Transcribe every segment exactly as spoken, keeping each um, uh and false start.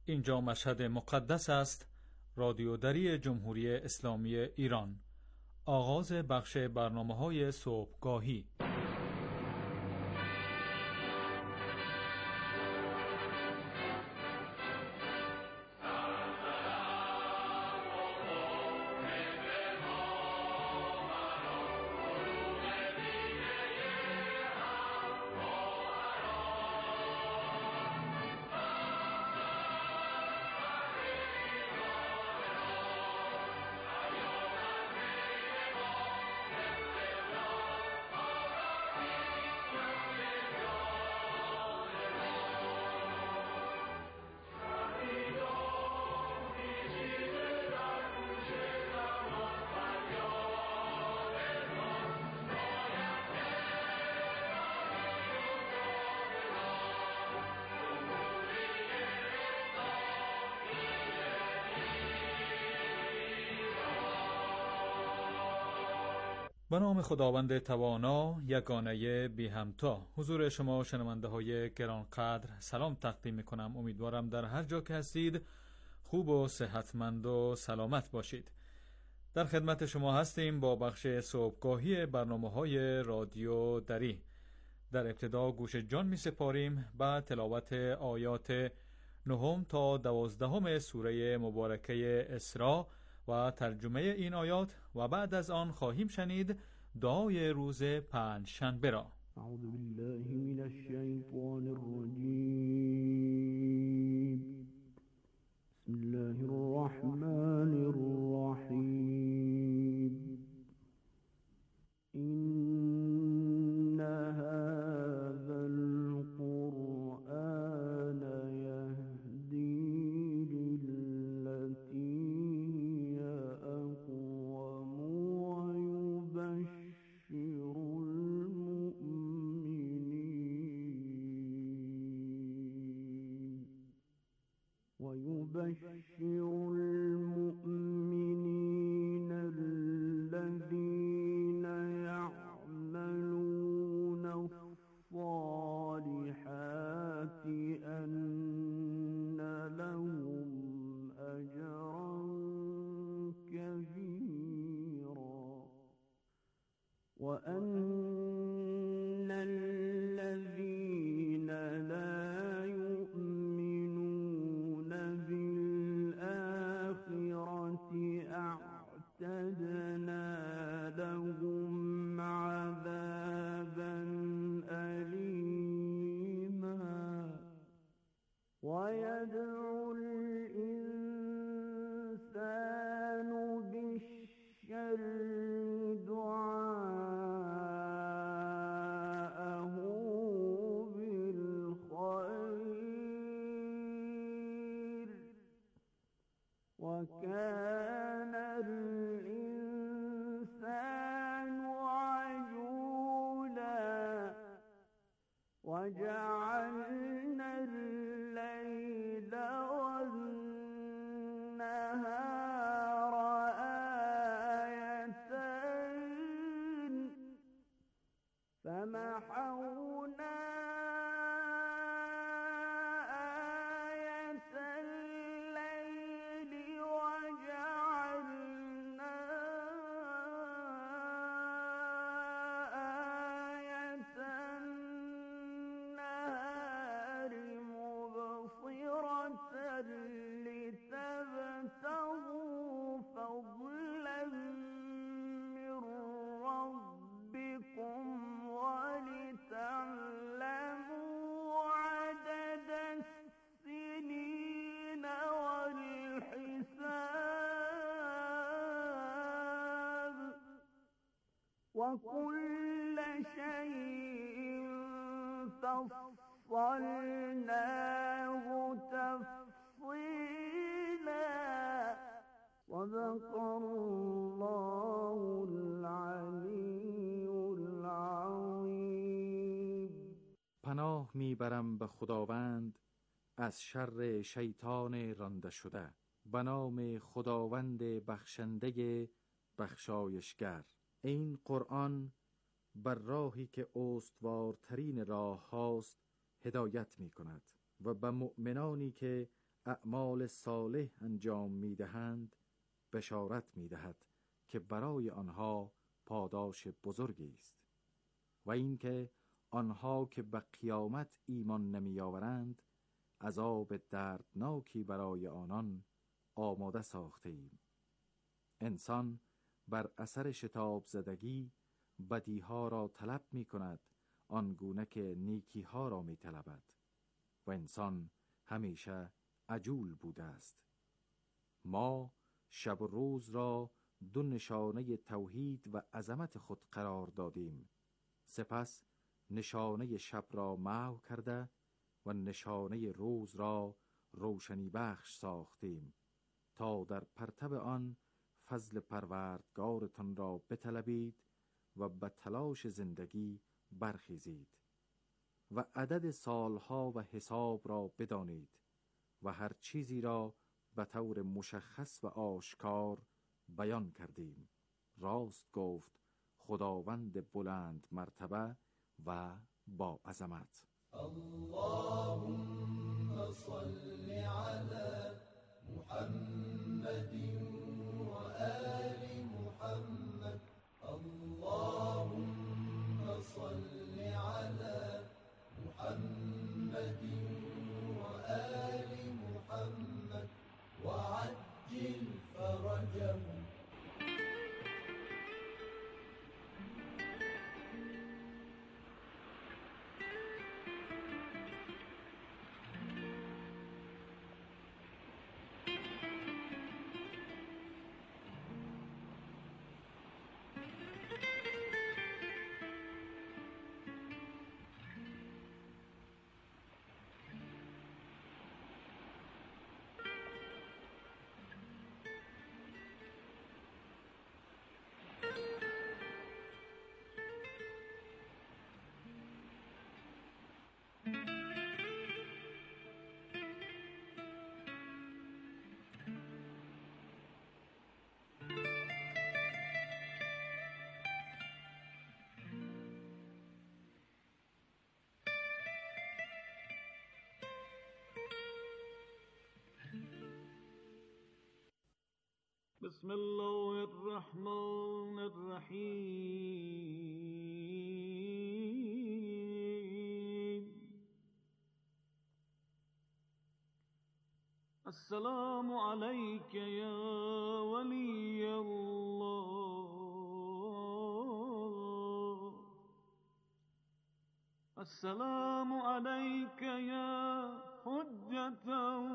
اینجا مشهد مقدس است، رادیو دری جمهوری اسلامی ایران. آغاز بخش برنامه‌های صبحگاهی. به نام خداوند توانا یگانه بی همتا. حضور شما شنونده های گرانقدر سلام تقدیم می کنم. امیدوارم در هر جا که هستید خوب و صحتمند و سلامت باشید. در خدمت شما هستیم با بخش صبحگاهی برنامه های رادیو دری. در ابتدا گوش جان می سپاریم به تلاوت آیات نهم تا دوازدهم سوره مبارکه اسراء و ترجمه این آیات و بعد از آن خواهیم شنید دعای روز پنج شنبه را. اعوذ بالله من الشیطان الرجیم. بسم الله الرحمن الرحیم. این هذا القرآن یهدی للتی ويبشر المؤمنين الذين يعملون الصالحات أن لهم أجرا كبيرا وأن الذين لا أعتدنا لهم عذابا أليما ويدعو الإنسان بالشر دعاءه بالخير وكان الإنسان عجولا وجعلنا الليل والنهار آيتين فمحونا لتبتغوا فضلا من ربكم ولتعلموا عدد السنين والحساب وكل شيء فصلناه تفصيلا صدق الله العلی العظیم. پناه میبرم به خداوند از شر شیطان رانده شده. به نام خداوند بخشنده بخشایشگر. این قرآن بر راهی که استوارترین راه هاست هدایت می کند و به مؤمنانی که اعمال صالح انجام می‌دهند بشارت می‌دهد که برای آنها پاداش بزرگی است و اینکه آنها که به قیامت ایمان نمی‌آورند عذاب دردناکی برای آنان آماده ساخته ایم. انسان بر اثر شتاب زدگی بدیها را طلب می کند آنگونه که نیکیها را می طلبد و انسان همیشه عجول بوده است. ما شب و روز را دو نشانه توحید و عظمت خود قرار دادیم، سپس نشانه شب را محو کرده و نشانه روز را روشنی بخش ساختیم تا در پرتو آن فضل پروردگارتان را بطلبید و به تلاش زندگی برخیزید و عدد سالها و حساب را بدانید و هر چیزی را به طور مشخص و آشکار بیان کردیم. راست گفت خداوند بلند مرتبه و با عظمت. اللهم صل على محمد و آل محمد. اللهم صل على محمد و آل محمد و عجل فرجهم. بسم الله الرحمن الرحیم. السلام علیک یا ولی الله. السلام علیک یا حجت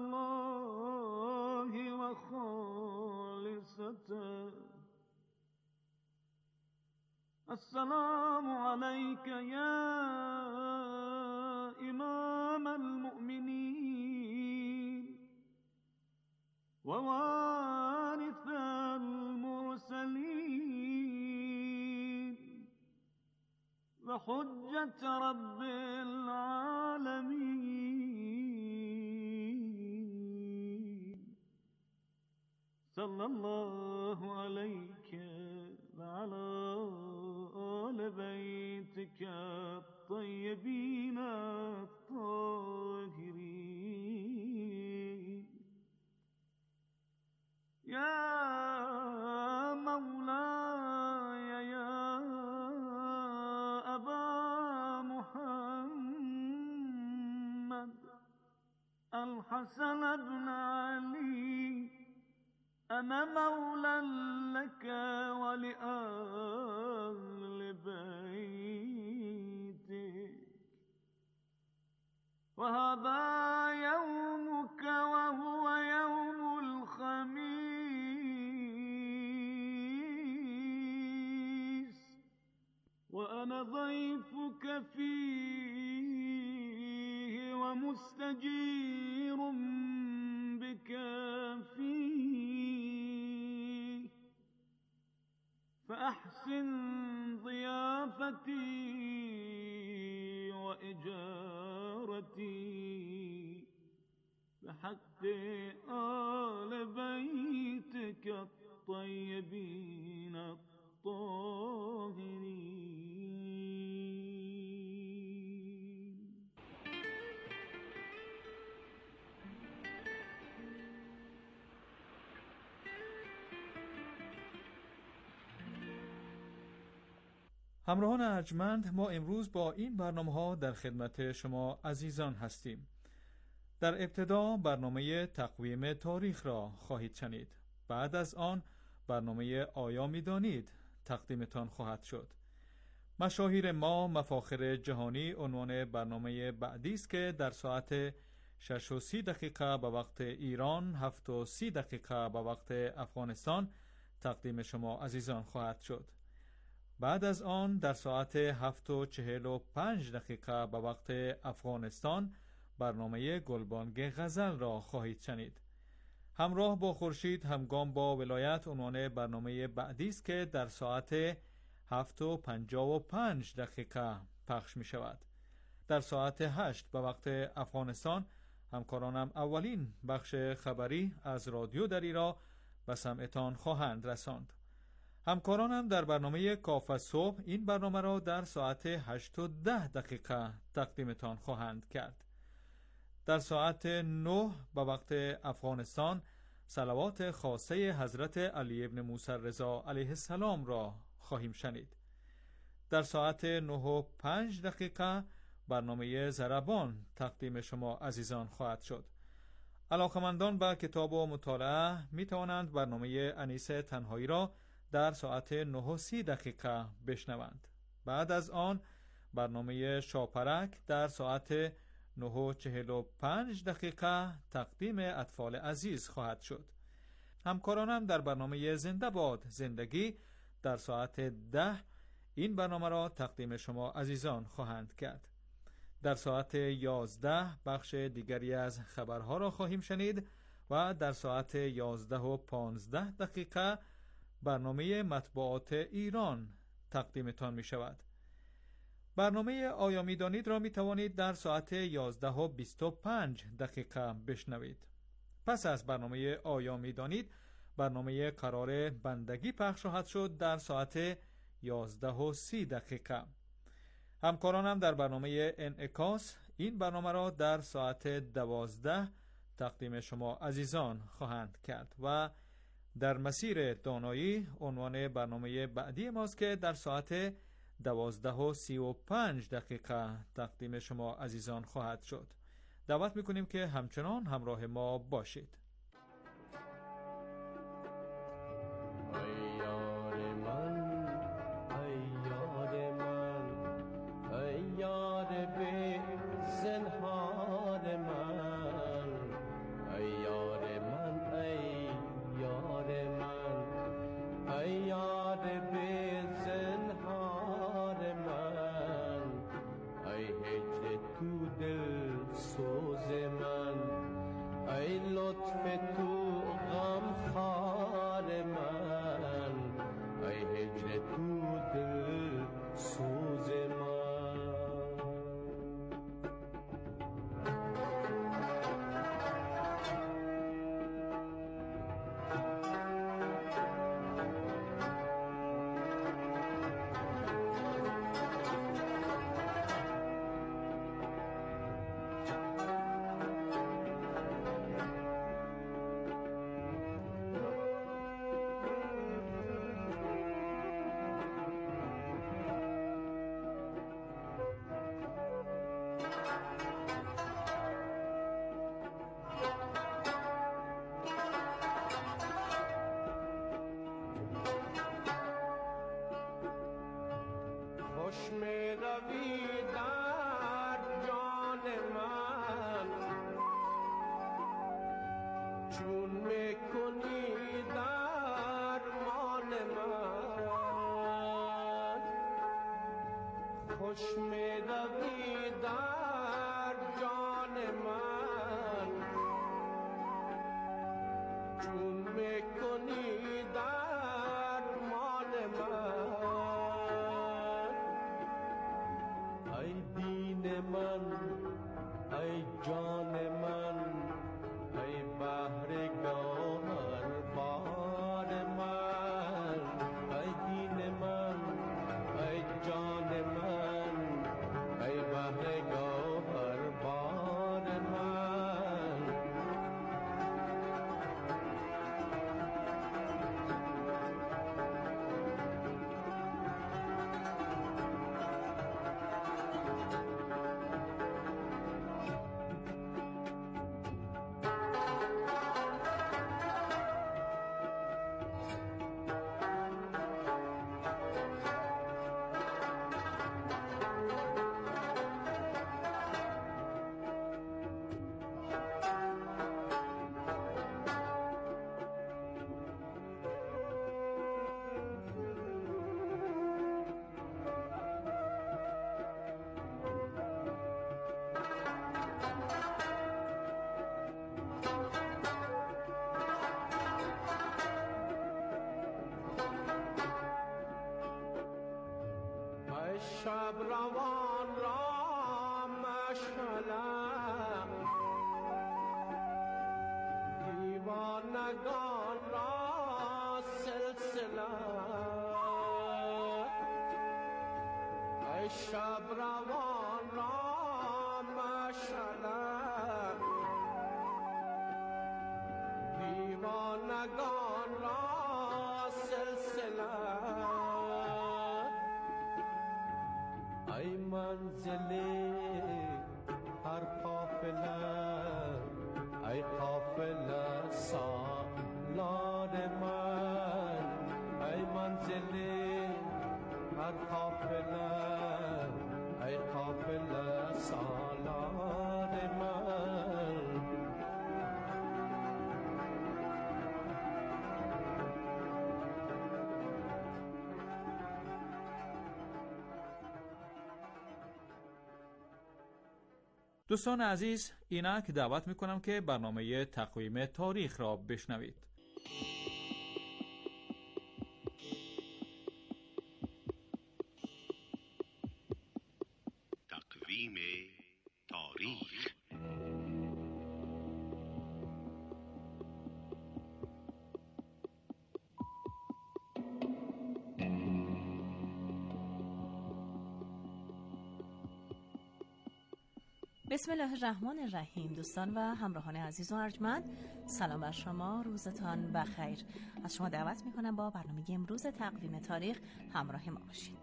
الله و خالصته. السلام علیک یا امام المؤمنین و وارث المرسلین و حجت رب العالمین. صلی الله علیک و علی آل بیتک الطیبین الطاهرین. یا مولای یا ابا محمد الحسن بن علی، أنا مولا لك ولأهل بيتك، وهذا يومك وهو يوم الخميس، وأنا ضيفك فيه ومستجير بك فيه، فأحسن ضيافتي وإجارتي بحق آل بيتك الطيبين الطاهرين. همراهان ارجمند، ما امروز با این برنامه ها در خدمت شما عزیزان هستیم. در ابتدا برنامه تقویم تاریخ را خواهید شنید. بعد از آن برنامه آیا می‌دانید تقدیمتان خواهد شد. مشاهیر ما مفاخر جهانی عنوان برنامه بعدی است که در ساعت شش و سی دقیقه به وقت ایران، هفت و سی دقیقه به وقت افغانستان تقدیم شما عزیزان خواهد شد. بعد از آن در ساعت هفت و چهل و پنج دقیقه به وقت افغانستان برنامه گلبانگ غزل را خواهید شنید. همراه با خورشید همگام با ولایت عنوان برنامه بعدی است که در ساعت هفت و پنجاه و پنج دقیقه پخش می شود. در ساعت هشت به وقت افغانستان همکارانم اولین بخش خبری از رادیو دری را به سمعتان خواهند رساند. همکارانم در برنامه کاف صبح این برنامه را در ساعت هشت و ده دقیقه تقدیمتان خواهند کرد. در ساعت نه به وقت افغانستان صلوات خاصه حضرت علی ابن موسی رضا علیه السلام را خواهیم شنید. در ساعت نه و پنج دقیقه برنامه ضربان تقدیم شما عزیزان خواهد شد. علاقمندان به کتاب و مطالعه می توانند برنامه انیس تنهایی را در ساعت نه و سی دقیقه بشنوند. بعد از آن برنامه شاپرک در ساعت نه و چهل و پنج دقیقه تقدیم اطفال عزیز خواهد شد. همکارانم در برنامه زنده باد زندگی در ساعت ده این برنامه را تقدیم شما عزیزان خواهند کرد. در ساعت یازده بخش دیگری از خبرها را خواهیم شنید و در ساعت یازده و پانزده دقیقه برنامه مطبوعات ایران تقدیمتان می شود. برنامه آیا می دانید را می توانید در ساعت یازده و بیست و پنج دقیقه بشنوید. پس از برنامه آیا می دانید برنامه قرار بندگی پخش خواهد شد در ساعت یازده و سی دقیقه. همکارانم در برنامه انعکاس این برنامه را در ساعت دوازده تقدیم شما عزیزان خواهند کرد و در مسیر دانایی عنوان برنامه بعدی ماست که در ساعت دوازده و سی و پنج دقیقه تقدیم شما عزیزان خواهد شد. دعوت میکنیم که همچنان همراه ما باشید. تو دل سوز من ای لطف مشعلم دیوانگان را سلسله ای شب روان را مشعلم دیوانگان را سلسله ای منزل هر قافله ای قافله سالار من ای منزل هر قافله ای قافله سالار من دوستان عزیز، اینک دعوت میکنم که برنامه تقویم تاریخ را بشنوید. تقویم تاریخ. بسم الله الرحمن الرحیم. دوستان و همراهان عزیز و ارجمند، سلام بر شما، روزتان بخیر. از شما دعوت میکنم با برنامه امروز تقویم تاریخ همراه ما باشید.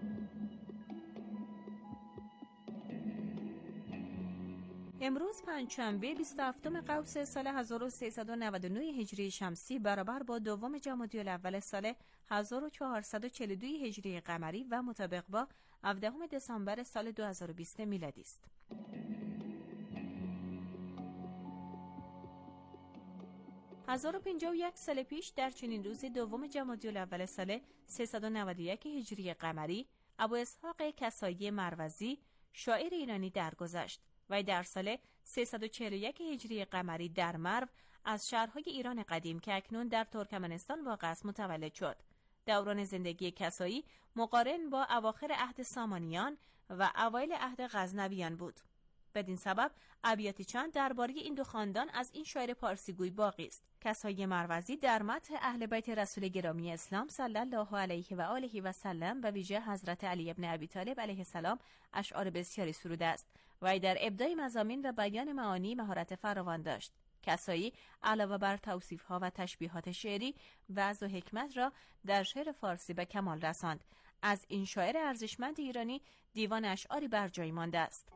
امروز پنجشنبه بیست و هفتم قوس سال هزار و سیصد و نود و نه هجری شمسی برابر با دوم جمادی الاول سال هزار و چهارصد و چهل و دو هجری قمری و مطابق با هفدهم دسامبر سال دو هزار و بیست میلادی است. هزار و پنجاه و یک سال پیش در چنین روزی دوم جمادی الاول سال سیصد و نود و یک هجری قمری ابو اسحاق کسایی مروزی شاعر ایرانی درگذشت و در سال سیصد و چهل و یک هجری قمری در مرو از شهرهای ایران قدیم که اکنون در ترکمنستان واقع است متولد شد. دوران زندگی کسایی مقارن با اواخر عهد سامانیان و اوایل عهد غزنویان بود. بدین سبب ابیاتی چند درباره این دو خاندان از این شاعر پارسیگوی باقی است. کسایی مروزی در مدح اهل بیت رسول گرامی اسلام صلی الله علیه و آله و سلم و ویژه حضرت علی ابن ابی طالب علیه السلام اشعار بسیاری سروده است و در ابداع مضامین و بیان معانی مهارت فراوان داشت. کسایی علاوه بر توصیف‌ها و تشبیهات شعری، وعظ و حکمت را در شعر فارسی به کمال رساند. از این شاعر ارزشمند ایرانی دیوان اشعاری بر جای مانده است.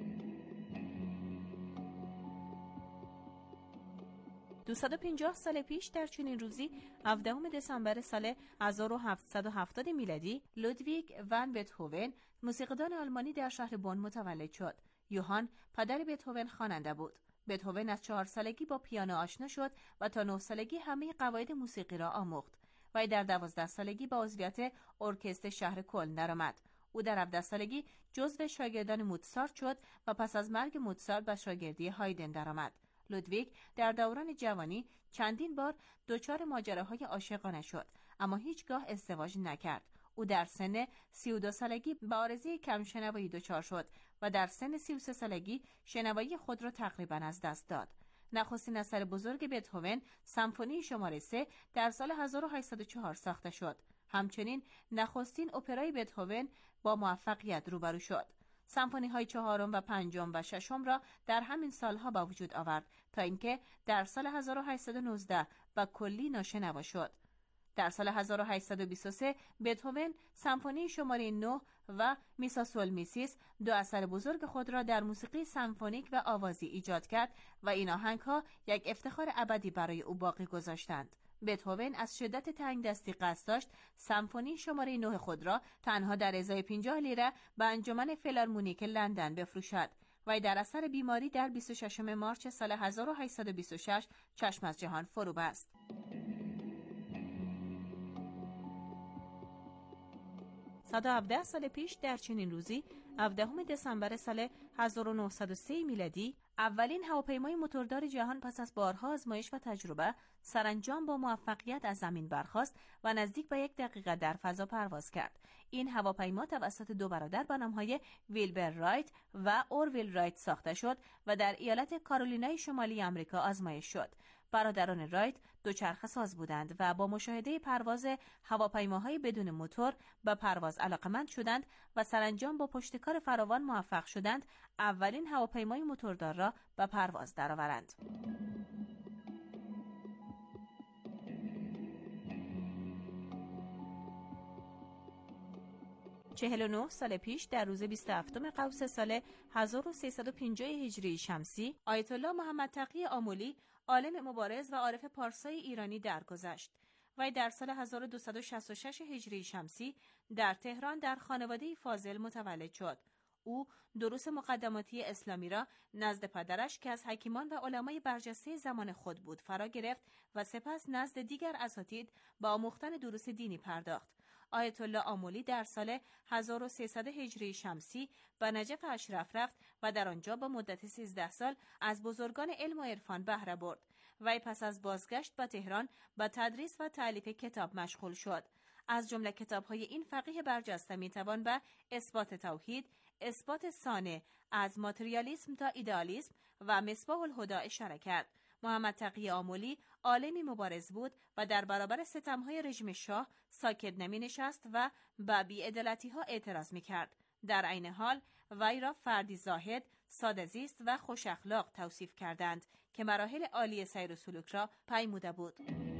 دویست و پنجاه سال پیش در چنین روزی هفدهم دسامبر سال هزار و هفتصد و هفتاد میلادی لودویگ ون بتهوون موسیقیدان آلمانی در شهر بن متولد شد. یوهان پدر بتهوون خواننده بود. بتهوون از چهار سالگی با پیانو آشنا شد و تا نه سالگی همه قواعد موسیقی را آموخت و در دوازده سالگی با عضویت ارکستر شهر کلن درآمد. او در هفده سالگی جزو شاگردان موتسارت شد و پس از مرگ موتسارت به شاگردی هایدن درآمد. لودویگ در دوران جوانی چندین بار دچار ماجراهای عاشقانه شد اما هیچگاه ازدواج نکرد. او در سن سی و دو سالگی به عارضه کمشنوایی دچار شد و در سن سی و سه سالگی شنوایی خود را تقریبا از دست داد. نخستین اثر بزرگ بتهوون سمفونی شماره سه در سال هزار و هشتصد و چهار ساخته شد. همچنین نخستین اپرای بتهوون با موفقیت روبرو شد. سمفونی های چهارم و پنجم و ششم را در همین سالها به وجود آورد تا اینکه در سال هزار و هشتصد و نوزده و کلی ناشنوا شد. در سال هزار و هشتصد و بیست و سه بتهوون سمفونی شماره نه و میسا سول میسیس دو اثر بزرگ خود را در موسیقی سمفونیک و آوازی ایجاد کرد و این آهنگ‌ها یک افتخار ابدی برای او باقی گذاشتند. بتهوون از شدت تنگ دستی قصد داشت سمفونی شماره نه خود را تنها در ازای پنجاه لیره به انجمن فیلارمونیک لندن بفروشد و در اثر بیماری در بیست و ششم مارس سال هزار و هشتصد و بیست و شش چشم از جهان فرو بست. صد و هفده سال پیش در چنین روزی هفدهم دسامبر سال هزار و نهصد و سه میلادی اولین هواپیمای موتوردار جهان پس از بارها آزمایش و تجربه سرانجام با موفقیت از زمین برخاست و نزدیک به یک دقیقه در فضا پرواز کرد. این هواپیما توسط دو برادر به نام‌های ویلبر رایت و اورویل رایت ساخته شد و در ایالت کارولینای شمالی آمریکا آزمایش شد. برادران رایت دوچرخه ساز بودند و با مشاهده پرواز هواپیماهای بدون موتور به پرواز علاقمند شدند و سرانجام با پشتکار فراوان موفق شدند اولین هواپیمای موتوردار را به پرواز درآورند. چهل و نه سال پیش در روز بیست و هفتم قوس سال هزار و سیصد و پنجاه هجری شمسی، آیت الله محمد تقی آملی، عالم مبارز و عارف پارسای ایرانی درگذشت. وی در سال هزار و دویست و شصت و شش هجری شمسی در تهران در خانواده فاضل متولد شد. او دروس مقدماتی اسلامی را نزد پدرش که از حکیمان و علمای برجسته زمان خود بود فرا گرفت و سپس نزد دیگر اساتید با آموختن دروس دینی پرداخت. آیت الله آملی در سال هزار و سیصد هجری شمسی به نجف اشرف رفت و در آنجا با مدت سیزده سال از بزرگان علم و عرفان بهره برد. وی پس از بازگشت به تهران به تدریس و تألیف کتاب مشغول شد. از جمله کتاب‌های این فقیه برجسته می‌توان به اثبات توحید، اثبات سانع از ماتریالیسم تا ایدئالیسم و مصباح الهدی اشاره کرد. محمد تقی آملی عالمی مبارز بود و در برابر ستم‌های رژیم شاه ساکت نمی‌نشست و به بی‌عدالتی‌ها اعتراض می‌کرد. در عین حال وی را فردی زاهد، ساده‌زیست و خوش اخلاق توصیف کردند که مراحل عالی سیر و سلوک را پیموده بود.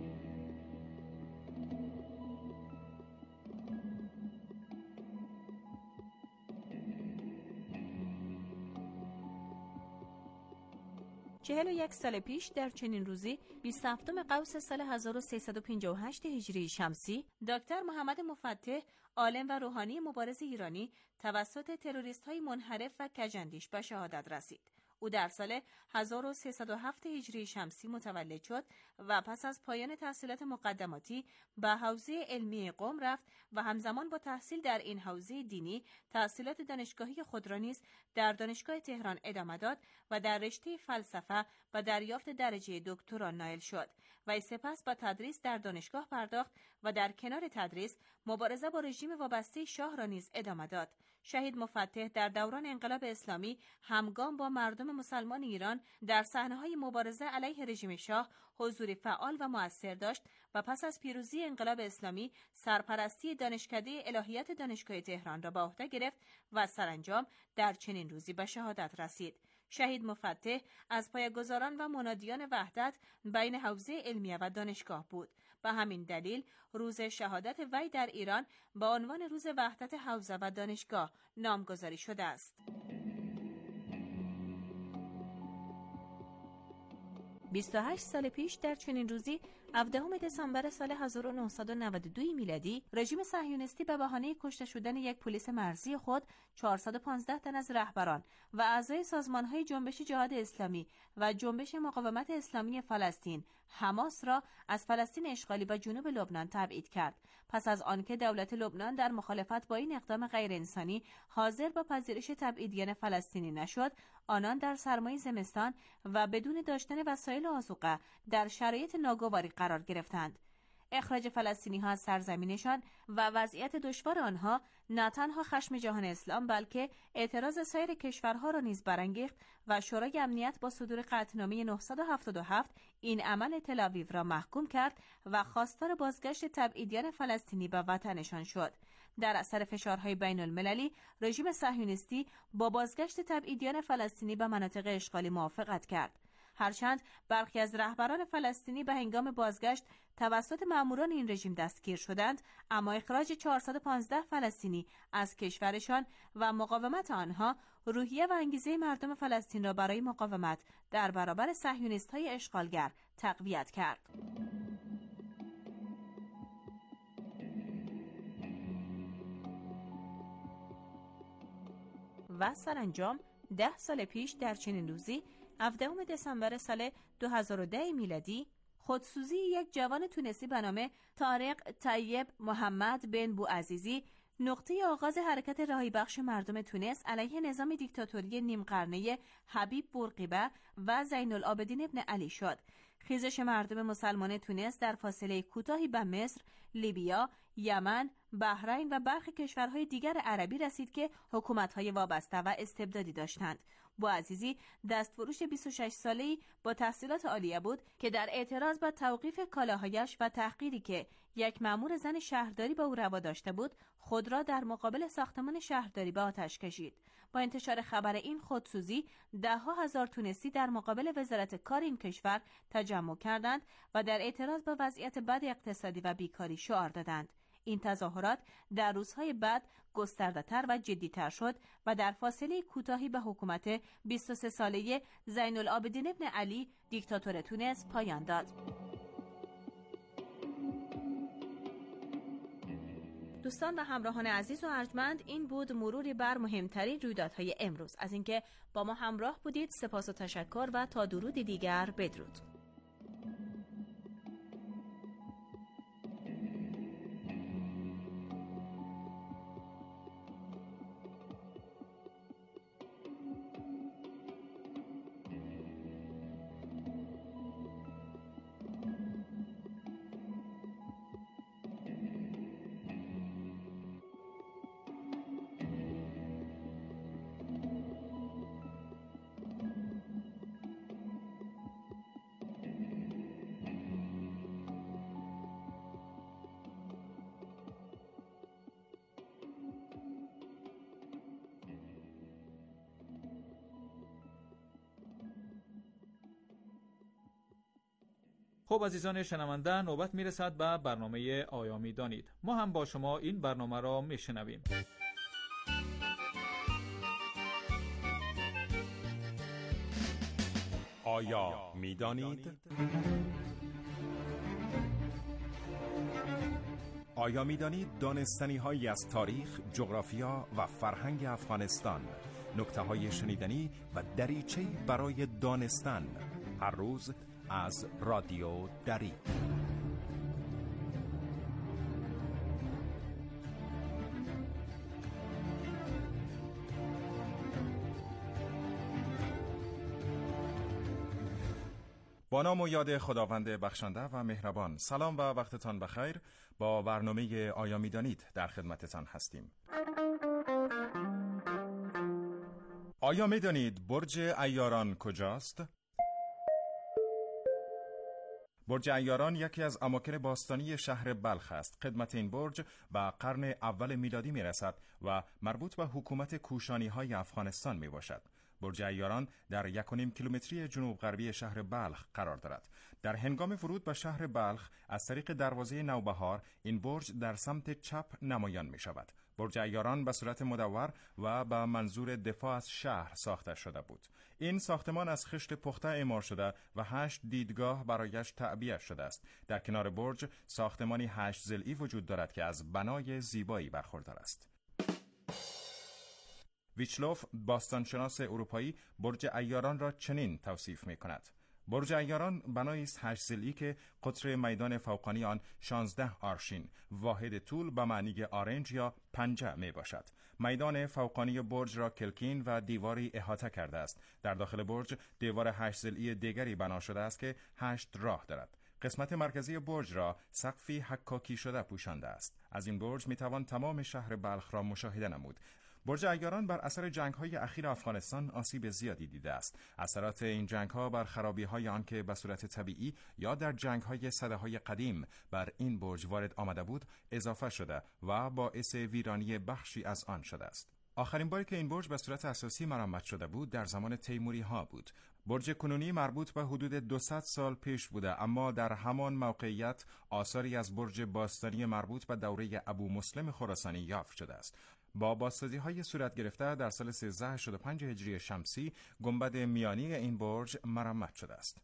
چهل و یک سال پیش در چنین روزی بیست و هفتم قوس سال هزار و سیصد و پنجاه و هشت هجری شمسی، دکتر محمد مفتح، عالم و روحانی مبارز ایرانی، توسط تروریست‌های منحرف و کج‌اندیش به شهادت رسید. او در سال هزار و سیصد و هفت هجری شمسی متولد شد و پس از پایان تحصیلات مقدماتی به حوزه علمی قم رفت و همزمان با تحصیل در این حوزه دینی تحصیلات دانشگاهی خود را نیز در دانشگاه تهران ادامه داد و در رشته فلسفه و دریافت درجه دکترا نایل شد و سپس به تدریس در دانشگاه پرداخت و در کنار تدریس مبارزه با رژیم وابسته شاه را نیز ادامه داد. شهید مفتح در دوران انقلاب اسلامی همگام با مردم مسلمان ایران در صحنه‌های مبارزه علیه رژیم شاه حضور فعال و مؤثر داشت و پس از پیروزی انقلاب اسلامی سرپرستی دانشکده الهیات دانشگاه تهران را به عهده گرفت و سرانجام در چنین روزی به شهادت رسید. شهید مفتح از پایه‌گذاران و منادیان وحدت بین حوزه علمیه و دانشگاه بود. به همین دلیل روز شهادت وی در ایران با عنوان روز وحدت حوزه و دانشگاه نامگذاری شده است. بیست و هشت سال پیش در چنین روزی هفدهم دسامبر سال هزار و نهصد و نود و دو میلادی رژیم صهیونیستی به بهانه کشته شدن یک پلیس مرزی خود چهارصد و پانزده تن از رهبران و اعضای سازمان‌های جنبش جهاد اسلامی و جنبش مقاومت اسلامی فلسطین حماس را از فلسطین اشغالی و جنوب لبنان تبعید کرد. پس از آنکه دولت لبنان در مخالفت با این اقدام غیر انسانی حاضر به پذیرش تبعیدیان فلسطینی نشد، آنان در سرمای زمستان و بدون داشتن وسایل آذوقه در شرایط ناگواری قرار گرفتند. اخراج فلسطینی ها از سرزمینشان و وضعیت دشوار آنها نه تنها خشم جهان اسلام بلکه اعتراض سایر کشورها را نیز برانگیخت و شورای امنیت با صدور قطعنامه نهصد و هفتاد و هفت این عمل تل‌آویو را محکوم کرد و خواستار بازگشت تبعیدیان فلسطینی به وطنشان شد. در اثر فشارهای بین المللی رژیم صهیونیستی با بازگشت تبعیدیان فلسطینی به مناطق اشغالی موافقت کرد. هرچند برخی از رهبران فلسطینی به هنگام بازگشت توسط ماموران این رژیم دستگیر شدند، اما اخراج چهارصد و پانزده فلسطینی از کشورشان و مقاومت آنها روحیه و انگیزه مردم فلسطین را برای مقاومت در برابر صهیونیست‌های اشغالگر تقویت کرد. و سرانجام ده سال پیش در چنین روزی هفدهم دسامبر سال دو هزار و ده میلادی خودسوزی یک جوان تونسی به نام طارق طیب محمد بن بوعزیزی نقطه آغاز حرکت رهایی بخش مردم تونس علیه نظام دیکتاتوری نیم قرنه حبیب بورقیبه و زین العابدین ابن علی شد. خیزش مردم مسلمان تونس در فاصله کوتاهی به مصر، لیبیا، یمن، بحرین و برخی کشورهای دیگر عربی رسید که حکومت‌های وابسته و استبدادی داشتند. بوعزیزی دستفروش بیست و شش ساله‌ای با تحصیلات عالیه بود که در اعتراض به توقیف کالاهایش و تحقیری که یک مأمور زن شهرداری با او روا داشته بود، خود را در مقابل ساختمان شهرداری به آتش کشید. با انتشار خبر این خودسوزی، ده ها هزار تونسی در مقابل وزارت کار این کشور تجمع کردند و در اعتراض به وضعیت بد اقتصادی و بیکاری شعار دادند. این تظاهرات در روزهای بعد گسترده‌تر و جدی‌تر شد و در فاصله کوتاهی به حکومت بیست و سه ساله زین العابدین ابن علی دیکتاتور تونس پایان داد. دوستان و همراهان عزیز و ارجمند، این بود مروری بر مهمترین رویدادهای امروز. از اینکه با ما همراه بودید سپاس و تشکر و تا درودی دیگر بدرود. خب عزیزان شنونده، نوبت میرسد به برنامه آیا میدانید. ما هم با شما این برنامه را میشنویم. آیا میدانید؟ آیا میدانید دانستنی هایی از تاریخ، جغرافیا و فرهنگ افغانستان، نکته های شنیدنی و دریچه‌ای برای دانستن، هر روز از رادیو دری. با نام و یاد خداوند بخشنده و مهربان. سلام و وقتتان بخیر. با برنامه آیا میدانید در خدمتتان هستیم. آیا میدانید برج عیاران کجاست؟ برج عیاران یکی از اماکن باستانی شهر بلخ است. قدمت این برج به قرن اول میلادی می رسد و مربوط به حکومت کوشانی های افغانستان می باشد. برج عیاران در یک و نیم کیلومتری جنوب غربی شهر بلخ قرار دارد. در هنگام ورود به شهر بلخ از طریق دروازه نوبهار این برج در سمت چپ نمایان می شود. برج عیاران به صورت مدور و به منظور دفاع از شهر ساخته شده بود. این ساختمان از خشت پخته اعمار شده و هشت دیدگاه برایش تعبیه شده است. در کنار برج ساختمانی هشت ضلعی وجود دارد که از بنای زیبایی برخوردار است. ویچلوف باستانشناس اروپایی برج عیاران را چنین توصیف می کند: برج عیاران بنایی است هشت ضلعی که قطر میدان فوقانی آن شانزده آرشین، واحد طول به معنی آرنج یا پنجه می باشد. میدان فوقانی برج را کلکین و دیواری احاطه کرده است. در داخل برج دیوار هشت ضلعی دیگری بنا شده است که هشت راه دارد. قسمت مرکزی برج را سقفی حکاکی شده پوشانده است. از این برج می توان تمام شهر بلخ را مشاهده نمود. برج عیاران بر اثر جنگ‌های اخیر افغانستان آسیب زیادی دیده است. اثرات این جنگ‌ها بر خرابی‌های آن که به صورت طبیعی یا در جنگ‌های سده‌های قدیم بر این برج وارد آمده بود اضافه شده و باعث ویرانی بخشی از آن شده است. آخرین باری که این برج به صورت اساسی مرمت شده بود در زمان تیموری‌ها بود. برج کنونی مربوط به حدود دویست سال پیش بوده، اما در همان موقعیت آثاری از برج باستانی مربوط به دوره ابو مسلم خراسانی یافت شده است. با بازسازی‌های صورت گرفته در سال سیزده هشتاد و پنج هجری شمسی گنبد میانی این برج مرمت شده است.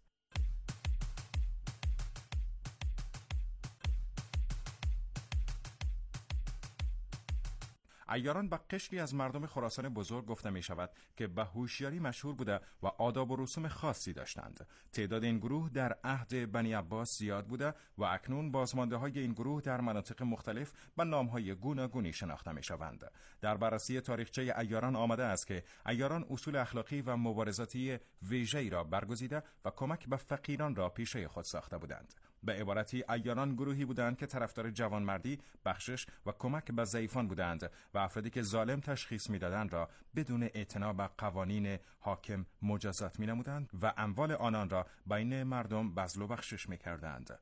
عیاران به قشری از مردم خراسان بزرگ گفته می شود که به هوشیاری مشهور بوده و آداب و رسوم خاصی داشتند. تعداد این گروه در عهد بنی عباس زیاد بوده و اکنون بازمانده های این گروه در مناطق مختلف به نام های گوناگونی شناخته می شوند. در بررسی تاریخچه عیاران آمده است که عیاران اصول اخلاقی و مبارزاتی ویژه‌ای را برگزیده و کمک به فقیران را پیشه خود ساخته بودند. به عبارتی عیاران گروهی بودند که طرفدار جوانمردی، بخشش و کمک به ضعیفان بودند و افرادی که ظالم تشخیص می‌دادند را بدون اعتنا به قوانین حاکم مجازات می‌نمودند و اموال آنان را بین مردم بذل و بخشش می‌کردند.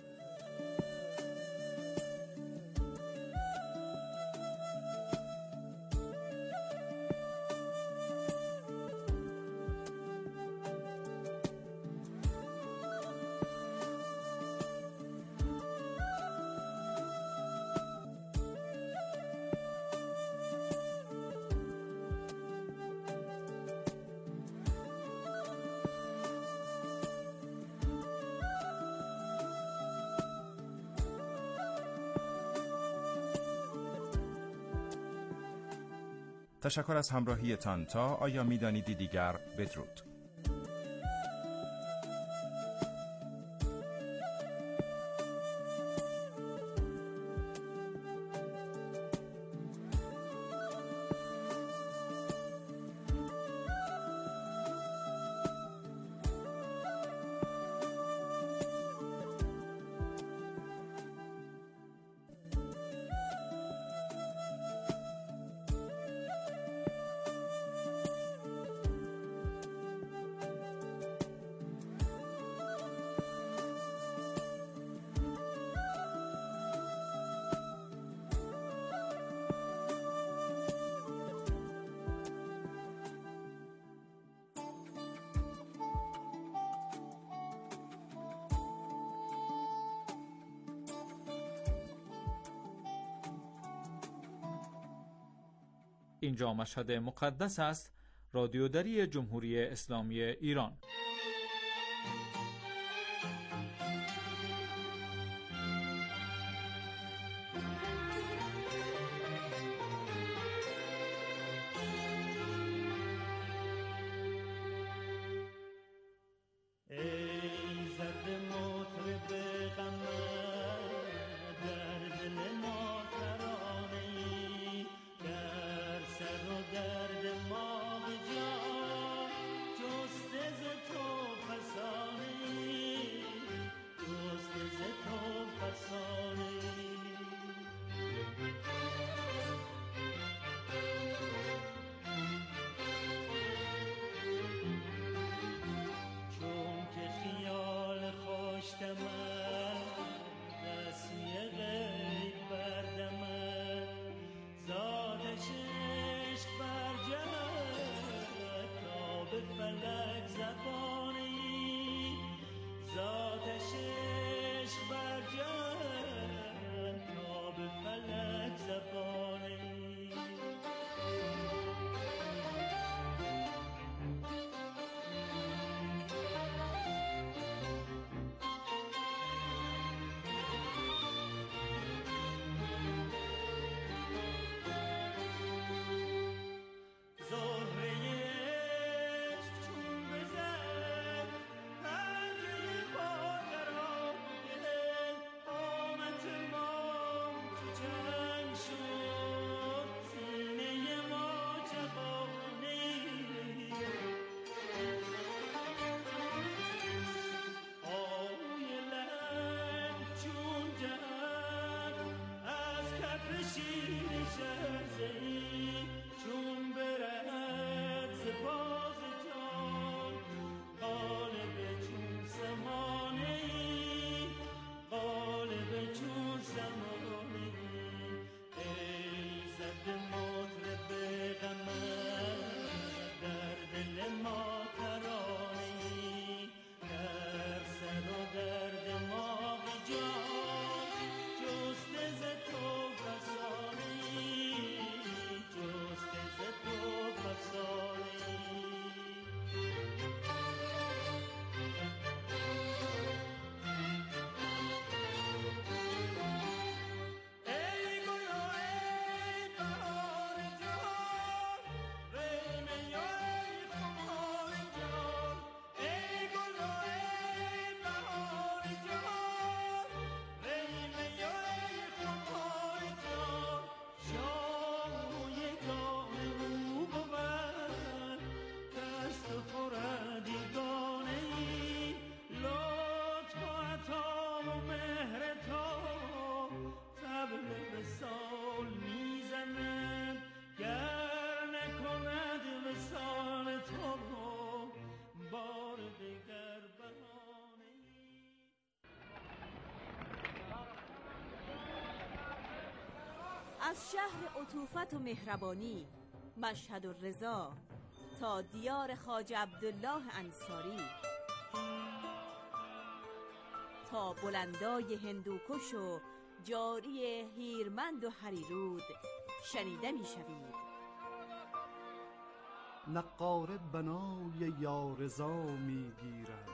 تشکر از همراهیتان. تا آیا می‌دانیدی دیگر؟ بدرود. اینجا مشهد مقدس است، رادیوداری جمهوری اسلامی ایران. درد ما به جا جست ز تو از شهر عطوفت و مهربانی مشهد و رضا تا دیار خواجه عبدالله انصاری، تا بلندای هندوکش و جاری هیرمند و هریرود شنیده می شوید. نقاره بنای یارزا می گیرد،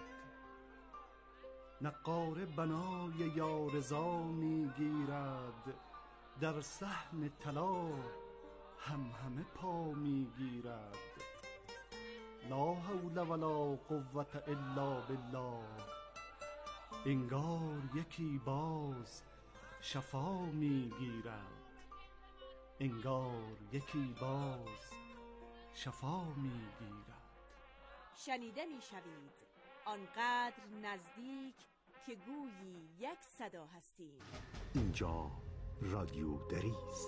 نقاره بنای یارزا می گیرد، در صحن طلا هم همه پا می گیرد. لا حول ولا قوة الا بالله، انگار یکی باز شفا می گیرد، انگار یکی باز شفا می گیرد. شنیده می شوید آنقدر نزدیک که گویی یک صدا هستیم. اینجا رادیو دری است.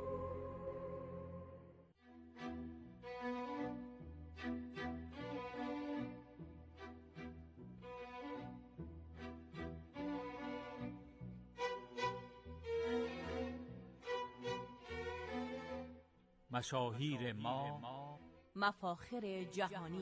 مشاهیر ما، مفاخر جهانی.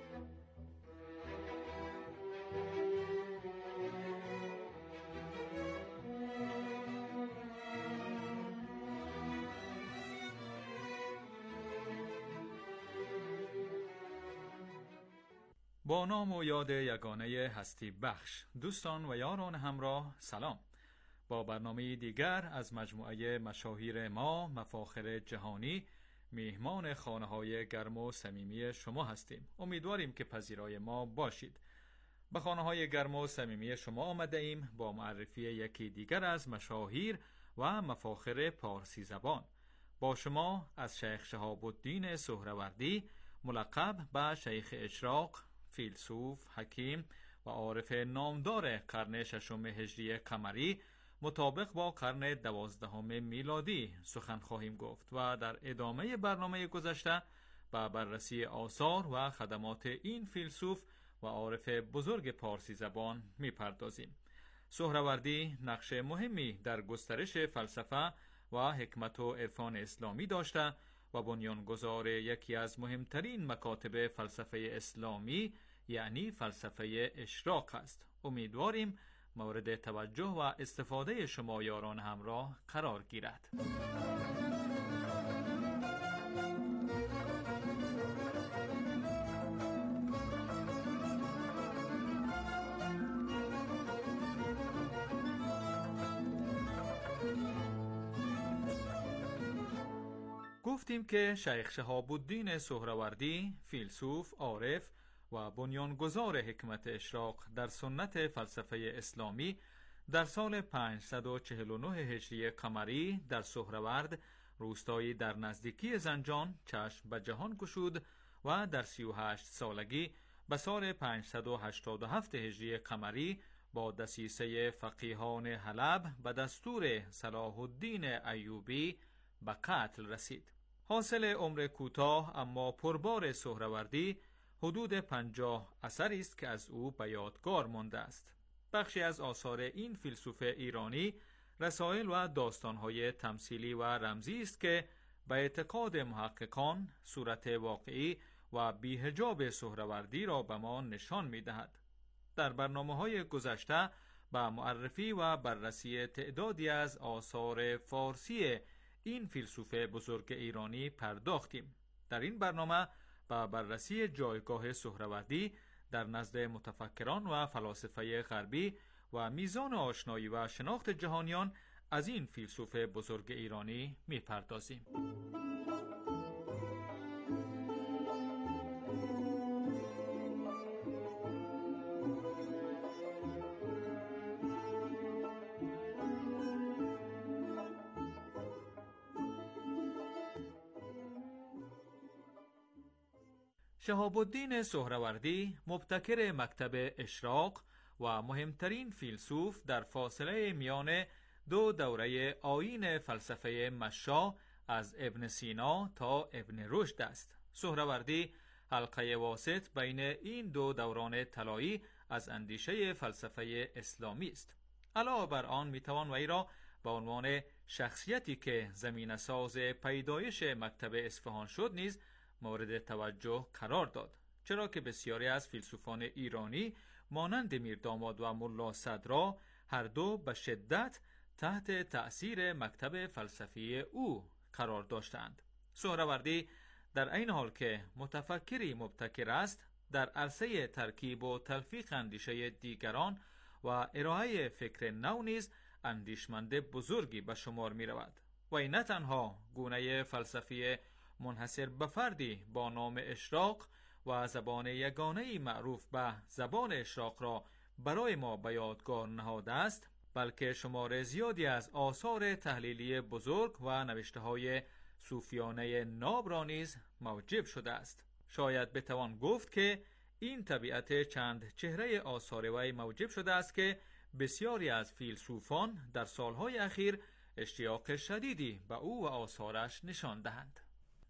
با نام و یاد یگانه هستی بخش، دوستان و یاران همراه سلام. با برنامه دیگر از مجموعه مشاهیر ما، مفاخر جهانی، میهمان خانه‌های گرم و صمیمی شما هستیم. امیدواریم که پذیرای ما باشید. به خانه‌های گرم و صمیمی شما آمده ایم با معرفی یکی دیگر از مشاهیر و مفاخر پارسی زبان. با شما از شیخ شهاب الدین سهروردی، ملقب به شیخ اشراق، فیلسوف، حکیم و عارف نامدار قرن ششم هجری قمری مطابق با قرن دوازدهم میلادی سخن خواهیم گفت و در ادامه برنامه گذشته به بررسی آثار و خدمات این فیلسوف و عارف بزرگ پارسی زبان میپردازیم. سهروردی نقش مهمی در گسترش فلسفه و حکمت و عرفان اسلامی داشته و بنیانگذار یکی از مهمترین مکاتب فلسفه اسلامی یعنی فلسفه اشراق است. امیدواریم مورد توجه و استفاده شما یاران همراه قرار گیرد. گفتیم که شیخ شهاب الدین سهروردی، فیلسوف، عارف و بنیانگذار حکمت اشراق در سنت فلسفه اسلامی، در سال پانصد و چهل و نه هجری قمری در سهرورد، روستایی در نزدیکی زنجان، چشم به جهان گشود و در سی و هشت سالگی به سال پانصد و هشتاد و هفت هجری قمری با دسیسه فقیهان حلب به دستور صلاح الدین ایوبی به قتل رسید. حاصل عمر کوتاه اما پربار سهروردی حدود پنجاه اثری است که از او به یادگار مانده است. بخشی از آثار این فیلسوف ایرانی رسائل و داستان‌های تمثیلی و رمزی است که به اعتقاد محققان صورت واقعی و بی‌حجاب سهروردی را به ما نشان می‌دهد. در برنامه‌های گذشته به معرفی و بررسی تعدادی از آثار فارسی این فیلسوف بزرگ ایرانی پرداختیم. در این برنامه با بررسی جایگاه سهروردی در نزد متفکران و فلاسفه غربی و میزان آشنایی و شناخت جهانیان از این فیلسوف بزرگ ایرانی میپردازیم. شهاب الدین سهروردی مبتکر مکتب اشراق و مهمترین فیلسوف در فاصله میان دو دوره آیین فلسفه مشا از ابن سینا تا ابن رشد است. سهروردی حلقه واسط بین این دو دوران طلایی از اندیشه فلسفه اسلامی است. علاوه بر آن میتوان وی را به به عنوان شخصیتی که زمینه ساز پیدایش مکتب اصفهان شد نیز مورد توجه قرار داد، چرا که بسیاری از فیلسوفان ایرانی مانند میرداماد و ملا صدرا هر دو به شدت تحت تأثیر مکتب فلسفی او قرار داشتند. سهروردی در این حال که متفکری مبتکر است، در عرصه ترکیب و تلفیق اندیشه دیگران و ارائه فکر نو نیز اندیشمند بزرگی به شمار می رود و این نه تنها گونه فلسفی منحصر به فردی با نام اشراق و زبان یگانه‌ای معروف به زبان اشراق را برای ما به یادگار نهاده است، بلکه شمار زیادی از آثار تحلیلی بزرگ و نوشته‌های صوفیانه ناب را نیز موجب شده است. شاید بتوان گفت که این طبیعت چند چهره آثار وی موجب شده است که بسیاری از فیلسوفان در سالهای اخیر اشتیاق شدیدی به او و آثارش نشان دهند.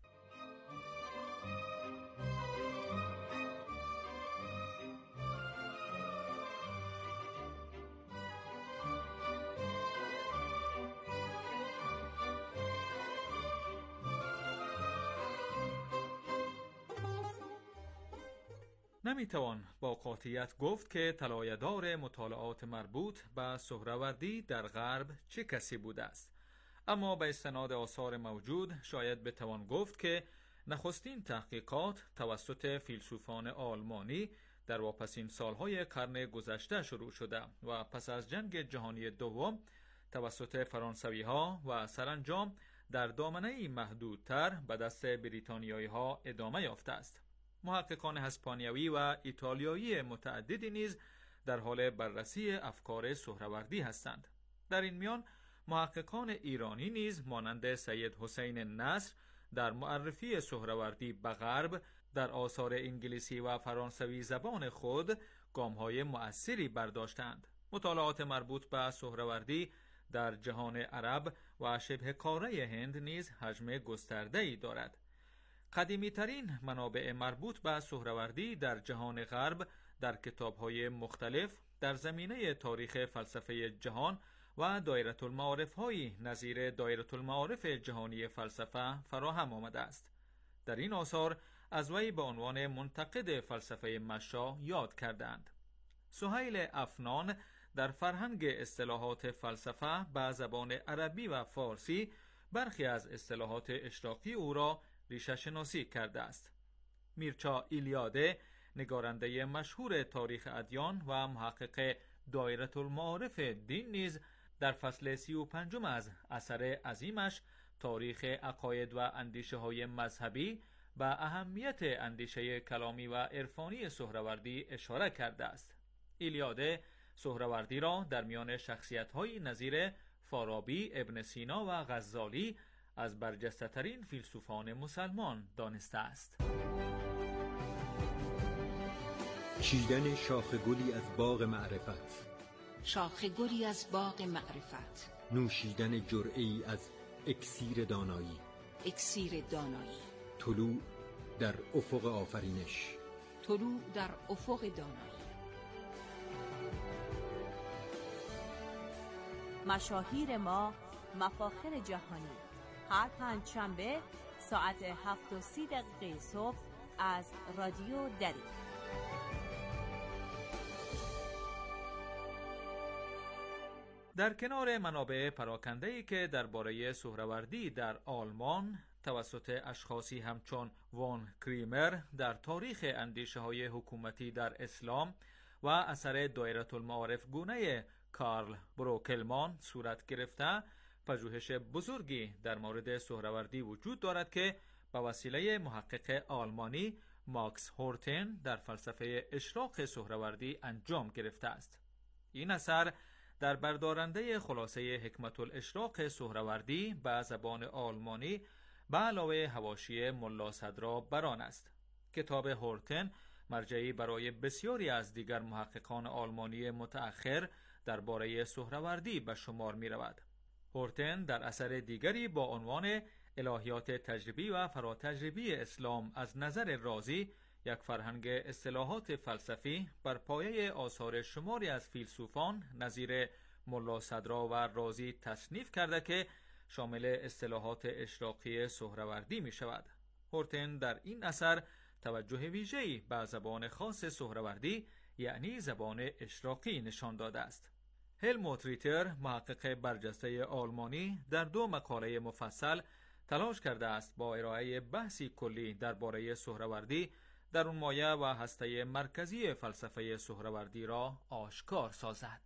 نمیتوان با قاطعیت گفت که طلایه‌دار مطالعات مربوط به سهروردی در غرب چه کسی بوده است، اما به استناد آثار موجود شاید بتوان گفت که نخستین تحقیقات توسط فیلسوفان آلمانی در واپسین سالهای قرن گذشته شروع شده و پس از جنگ جهانی دوم توسط فرانسوی‌ها و سرانجام در دامنه‌ای محدودتر به دست بریتانیایی‌ها ادامه یافته است. محققان اسپانیایی و ایتالیایی متعددی نیز در حال بررسی افکار سهروردی هستند. در این میان محققان ایرانی نیز مانند سید حسین نصر در معرفی سهروردی به غرب در آثار انگلیسی و فرانسوی زبان خود گام‌های مؤثری برداشتند. مطالعات مربوط به سهروردی در جهان عرب و شبه قاره هند نیز حجم گسترده‌ای دارد. قدیمی ترین منابع مربوط به سهروردی در جهان غرب در کتاب‌های مختلف در زمینه تاریخ فلسفه جهان و دایره المعارف‌هایی نظیر دایره المعارف جهانی فلسفه فراهم آمده است. در این آثار از وی به عنوان منتقد فلسفه مشا یاد کردند. سهیل افنان در فرهنگ اصطلاحات فلسفه به زبان عربی و فارسی برخی از اصطلاحات اشراقی او را ریشه شناسی کرده است. میرچا ایلیاده نگارنده مشهور تاریخ ادیان و محقق دایره المعارف دین نیز در فصل سی و پنجم از اثر عظیمش تاریخ عقاید و اندیشه های مذهبی و اهمیت اندیشه کلامی و عرفانی سهروردی اشاره کرده است. ایلیاده سهروردی را در میان شخصیت‌های نظیر فارابی، ابن سینا و غزالی از برجسته ترین فیلسوفان مسلمان دانسته است. چیدن شاخ گلی از باغ معرفت، شاخ گلی از باغ معرفت، نوشیدن جرعه‌ای از اکسیر دانایی، اکسیر دانایی، طلوع در افق آفرینش، طلوع در افق دانایی. مشاهیر ما، مفاخر جهانی، هر پنج شنبه ساعت هفت و سی دقیقه صبح از رادیو دری. در کنار منابع پراکنده‌ای که درباره سهروردی در آلمان توسط اشخاصی همچون وان کریمر در تاریخ اندیشه‌های حکومتی در اسلام و اثر دایره المعارف گونه کارل بروکلمان صورت گرفته، پژوهش بزرگی در مورد سهروردی وجود دارد که به وسیله محقق آلمانی ماکس هورتن در فلسفه اشراق سهروردی انجام گرفته است. این اثر در بردارنده خلاصه حکمت الاشراق سهروردی به زبان آلمانی به علاوه حواشی ملا صدرا بران است. کتاب هورتن مرجعی برای بسیاری از دیگر محققان آلمانی متأخر درباره سهروردی به شمار می رود. هورتن در اثر دیگری با عنوان الهیات تجربی و فراتجربی اسلام از نظر رازی، یک فرهنگ اصطلاحات فلسفی بر پایه آثار شماری از فیلسوفان نظیر ملا صدرا و رازی تصنیف کرده که شامل اصطلاحات اشراقی سهروردی می شود. هورتن در این اثر توجه ویژه‌ای به زبان خاص سهروردی یعنی زبان اشراقی نشان داده است. هلموت ریتر محقق برجسته آلمانی در دو مقاله مفصل تلاش کرده است با ارائه بحثی کلی درباره سهروردی در اون مایه و هسته مرکزی فلسفه سهروردی را آشکار سازد.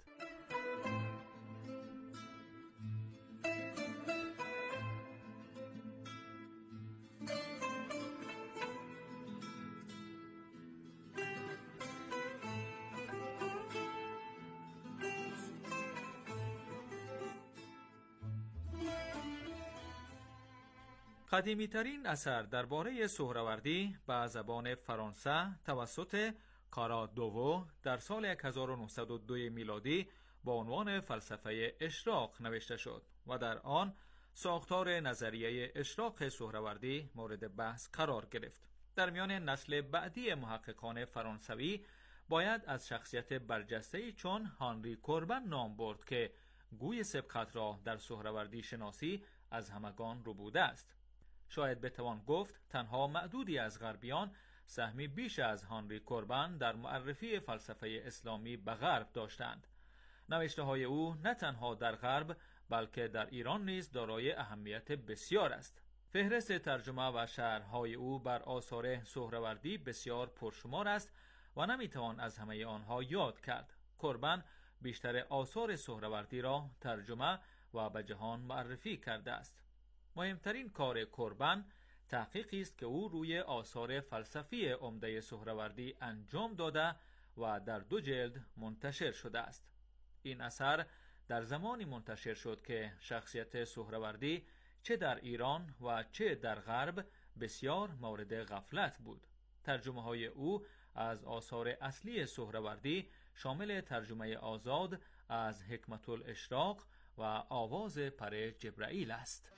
قدیمی ترین اثر درباره سهروردی به زبان فرانسه توسط کارا دوو در سال هزار و نهصد و دو میلادی با عنوان فلسفه اشراق نوشته شد و در آن ساختار نظریه اشراق سهروردی مورد بحث قرار گرفت. در میان نسل بعدی محققان فرانسوی باید از شخصیت برجسته‌ای چون هانری کوربن نام برد که گوی سبقت را در سهروردی شناسی از همگان ربوده است. شاید بتوان گفت تنها معدودی از غربیان سهمی بیش از هانری کوربن در معرفی فلسفه اسلامی به غرب داشتند. نوشته های او نه تنها در غرب بلکه در ایران نیز دارای اهمیت بسیار است. فهرست ترجمه و شرح‌های او بر آثار سهروردی بسیار پرشمار است و نمیتوان از همه آنها یاد کرد. کوربن بیشتر آثار سهروردی را ترجمه و به جهان معرفی کرده است. مهمترین کار کوربن تحقیقی است که او روی آثار فلسفی عمده سهروردی انجام داده و در دو جلد منتشر شده است. این اثر در زمانی منتشر شد که شخصیت سهروردی چه در ایران و چه در غرب بسیار مورد غفلت بود. ترجمه های او از آثار اصلی سهروردی شامل ترجمه آزاد از حکمت الاشراق و آواز پر جبرائیل است.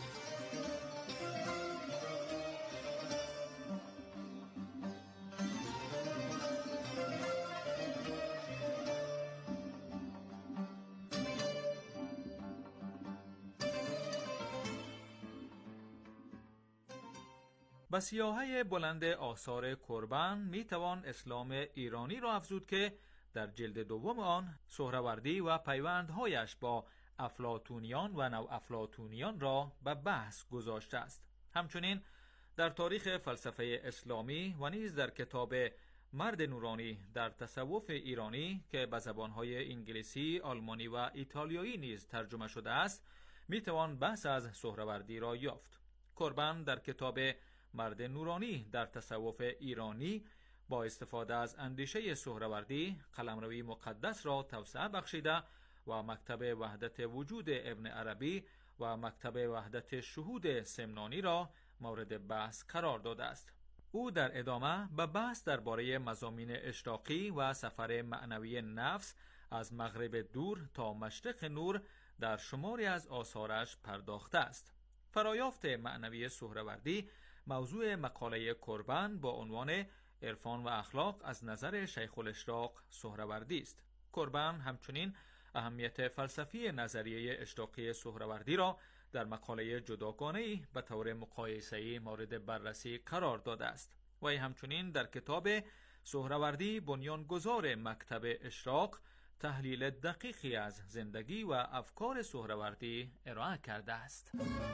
به سیاهه بلند آثار کوربن می توان اسلام ایرانی را افزود که در جلد دوم آن سهروردی و پیوندهایش با افلاطونیان و نو افلاطونیان را به بحث گذاشته است. همچنین در تاریخ فلسفه اسلامی و نیز در کتاب مرد نورانی در تصوف ایرانی که به زبانهای انگلیسی، آلمانی و ایتالیایی نیز ترجمه شده است می توان بحث از سهروردی را یافت. کوربن در کتاب مرد نورانی در تصوف ایرانی با استفاده از اندیشه سهروردی قلمروی مقدس را توسعه بخشیده و مکتب وحدت وجود ابن عربی و مکتب وحدت شهود سمنانی را مورد بحث قرار داده است. او در ادامه به بحث درباره مضامین اشراقی و سفر معنوی نفس از مغرب دور تا مشرق نور در شماری از آثارش پرداخته است. فرایافت معنوی سهروردی موضوع مقاله کوربن با عنوان عرفان و اخلاق از نظر شیخ الاشراق سهروردی است. کوربن همچنین اهمیت فلسفی نظریه اشراقی سهروردی را در مقاله جداگانه‌ای به طور مقایسه‌ای مورد بررسی قرار داده است. و همچنین در کتاب سهروردی بنیانگذار مکتب اشراق تحلیل دقیقی از زندگی و افکار سهروردی ارائه کرده است.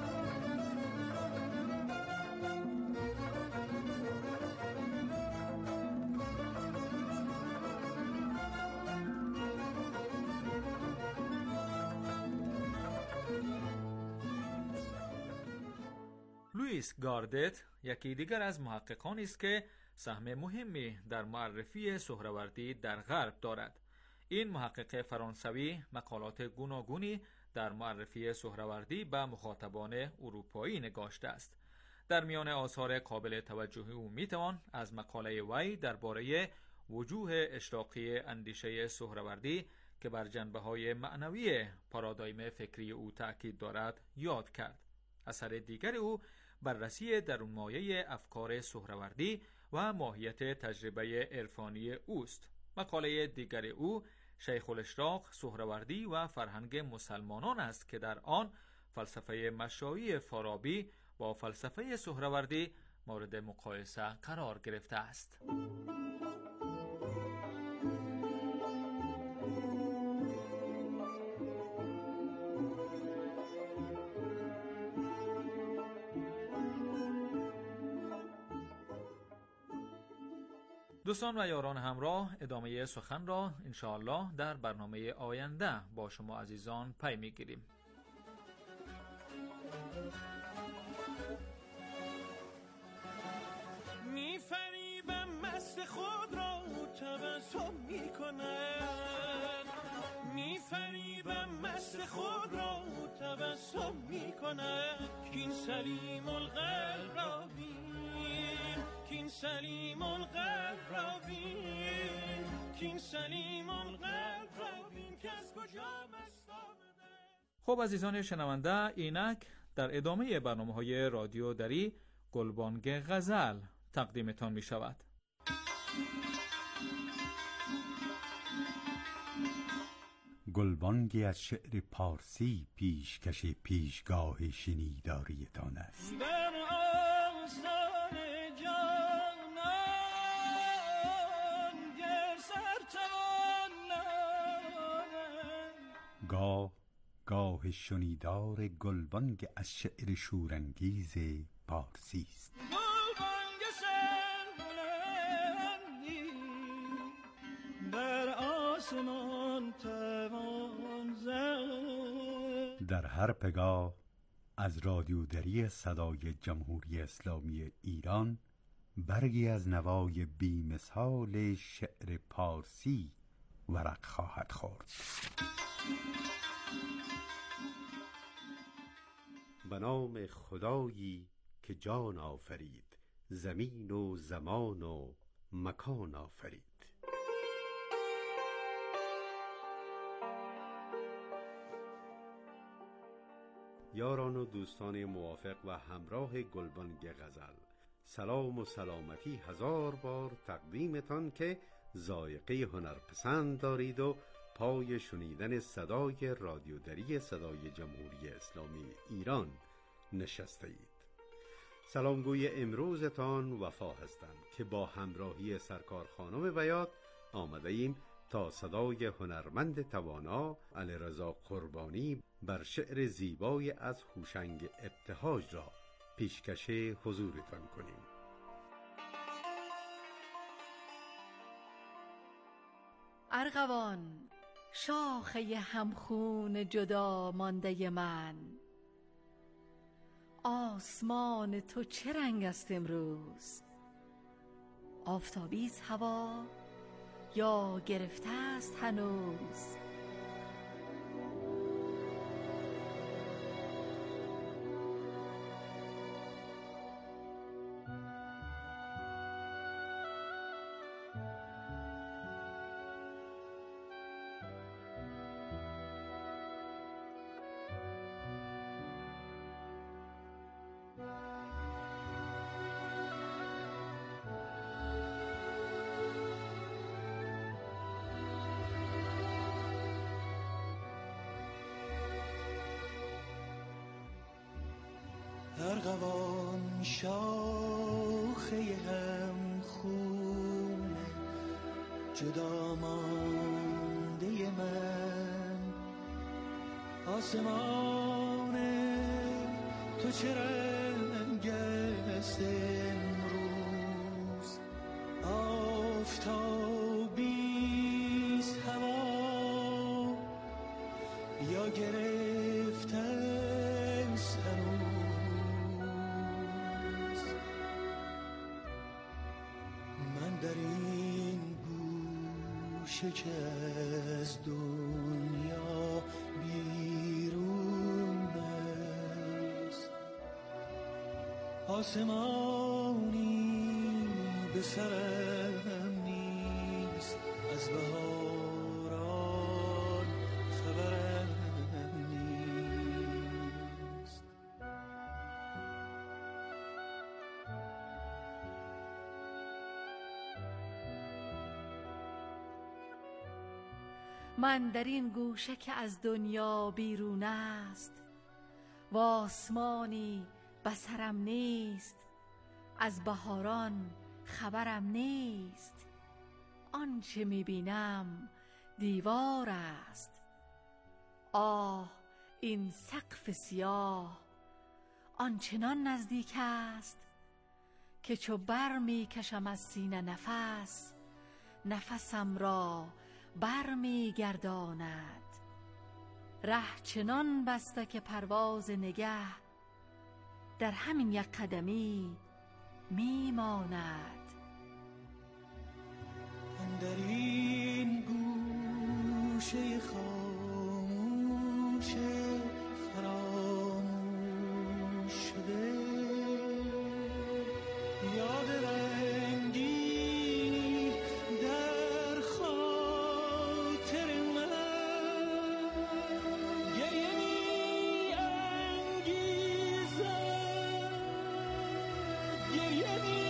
لوئیس گاردت یکی دیگر از محققانی است که سهم مهمی در معرفی سهروردی در غرب دارد. این محقق فرانسوی مقالات گوناگونی در معرفی سهروردی به مخاطبان اروپایی نگاشته است. در میان آثار قابل توجه او میتوان از مقاله وی درباره وجوه اشراقی اندیشه سهروردی که بر جنبه‌های معنوی پارادایم فکری او تأکید دارد یاد کرد. اثر دیگر او بررسی درونمایه افکار سهروردی و ماهیت تجربه عرفانی اوست. مقاله دیگر او شیخ الاشراق سهروردی و فرهنگ مسلمانان است که در آن فلسفه مشایی فارابی با فلسفه سهروردی مورد مقایسه قرار گرفته است. دوستان و یاران همراه، ادامه سخن را انشاءالله در برنامه آینده با شما عزیزان پی میگیریم. میفریبم مست خود را تبسم میکنن، میفریبم مست خود را تبسم میکنن، کین سلیم القلب را بین، کین سلیم القلب را بین، کین سلیم القلب را بین که از کجا مستابده. خب عزیزان شنونده، اینک در ادامه برنامه‌های رادیو دری گلبانگ غزل تقدیمتان می شود. گلبانگی از شعر پارسی پیشکش پیشگاه شنیداریتان است. در آستان جانان گر سرتوان گاه گاه شنیدار گلبانگ از شعر شورانگیز پارسی است. گلبانگ سربلندی در آسمان توان زد. در هر پگاه از رادیودری صدای جمهوری اسلامی ایران برگی از نوای بی‌مثال شعر پارسی ورق خواهد خورد. به نام خدایی که جان آفرید، زمین و زمان و مکان آفرید. یاران و دوستان موافق و همراه گلبانگ غزل، سلام و سلامتی هزار بار تقدیمتان که ذائقه هنرپسند دارید و پای شنیدن صدای رادیودری صدای جمهوری اسلامی ایران نشسته اید. سلامگوی امروزتان وفا هستم که با همراهی سرکار خانم بیات آمده ایم تا صدای هنرمند توانا علیرضا قربانی بر شعر زیبای از هوشنگ ابتهاج را پیشکش حضورتان کنیم. ارغوان شاخه همخون جدا مانده من، آسمان تو چه رنگ است امروز؟ آفتابیست هوا یا گرفته است هنوز؟ ارغوان شاخه هم خون جدا مانده من، آسمان تو چه رنگ است امروز؟ آفتابیست هوا یا گرفته است هنوز؟ در این گوشه که از دنیا بیرون است، آسمانی به سرم نیست، از بهاران خبرم نیست. من در این گوشه که از دنیا بیرون است و آسمانی بصرم نیست، از بهاران خبرم نیست. آنچه میبینم دیوار است، آه این سقف سیاه آنچنان نزدیک است که چو بر می کشم از سینه نفس، نفسم را بر می گرداند. ره چنان بسته که پرواز نگه در همین یک قدمی می ماند. در این گوشه خاموش فراموش شده، یاد رنگی در خاطر من گریه می انگیزد، گریه می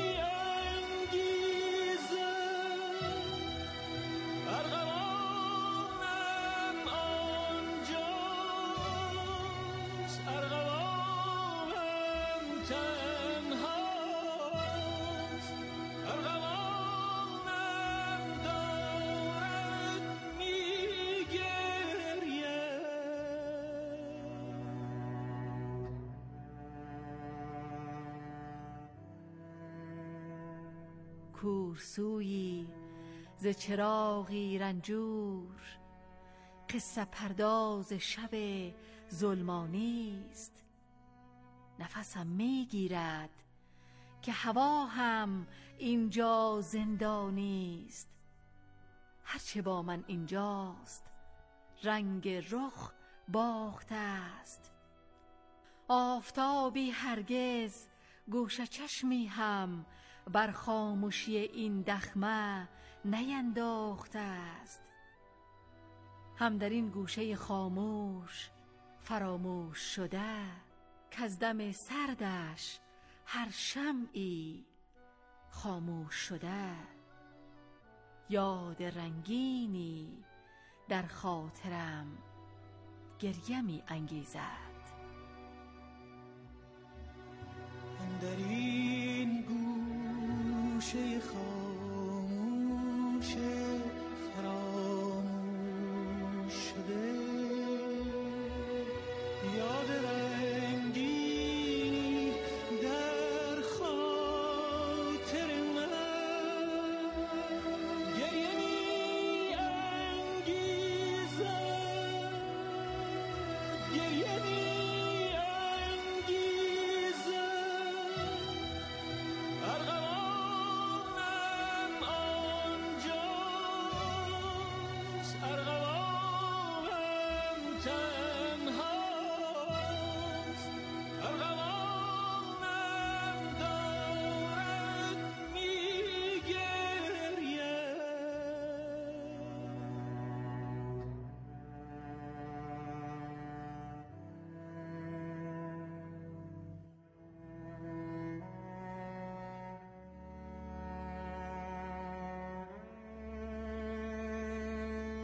کورسویی ز چراغی رنجور، قصه پرداز شب ظلمانی است. نفسم میگیرد که هوا هم اینجا زندانی است. هرچه با من اینجاست رنگ رخ باخته است. آفتابی هرگز گوشه چشمی هم بر خاموشی این دخمه نینداخته است. هم در این گوشه خاموش فراموش شده، کز دم سردش هر شمعی خاموش شده. یاد رنگینی در خاطرم گریه می انگیزد. در این گوشه خاموش